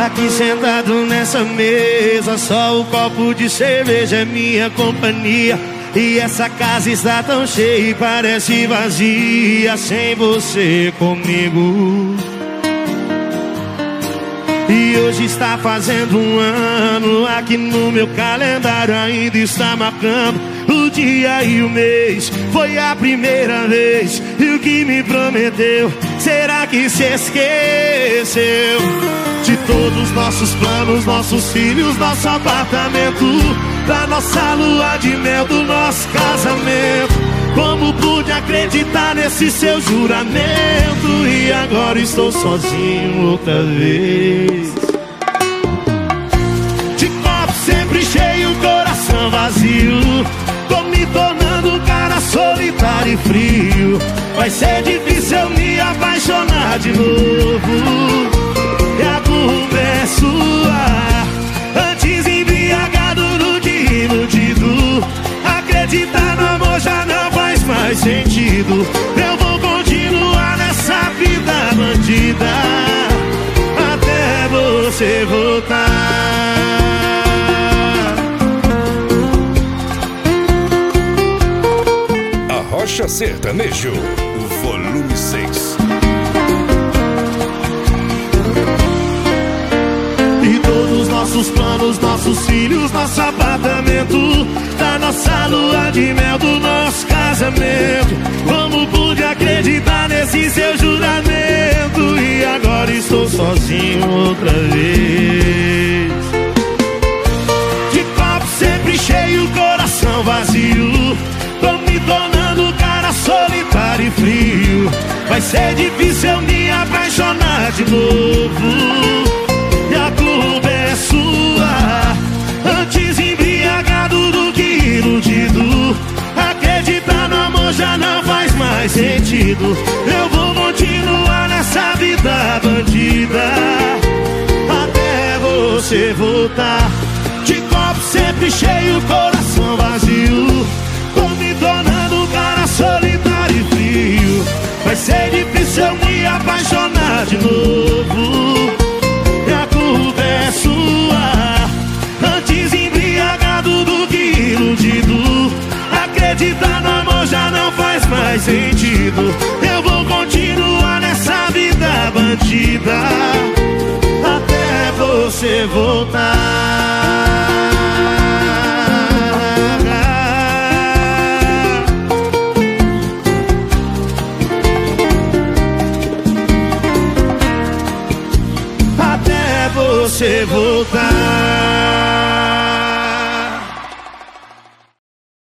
Aqui sentado nessa mesa, só o copo de cerveja é minha companhia. E essa casa está tão cheia e parece vazia sem você comigo. E hoje está fazendo um ano, aqui no meu calendário ainda está marcando o dia e o mês. Foi a primeira vez, e o que me prometeu, será que se esqueceu? De todos os nossos planos, nossos filhos, nosso apartamento, da nossa lua de mel, do nosso casamento. Como pude acreditar nesse seu juramento? E agora estou sozinho outra vez. De copo sempre cheio, coração vazio. Tô me tornando um cara solitário e frio. Vai ser difícil eu me apaixonar de novo. E a culpa é sua. Antes embriagado do que iludido. Acreditar no amor já não faz mais sentido. Eu vou continuar nessa vida bandida até você voltar. Arrocha Sertanejo, volume 6. E todos os nossos planos, nossos filhos, nosso apartamento, da nossa lua de mel, do nosso casamento. Como pude acreditar nesse seu juramento? E agora estou sozinho outra vez. De copo sempre cheio, coração vazio. Tô me tornando um cara solitário e frio. Vai ser difícil eu me apaixonar de novo. E a culpa é sua. Antes embriagado do que iludido. Acreditar no amor já não faz mais sentido. Eu vou continuar nessa vida bandida até você voltar. De copo sempre cheio, coração vazio. Tô me tornando um cara solitário e frio. Vai ser difícil eu me apaixonar de novo. E a culpa é sua. Antes embriagado do que iludido. Acreditar no amor já não faz mais sentido. Eu vou continuar nessa vida bandida até você voltar. Até você voltar.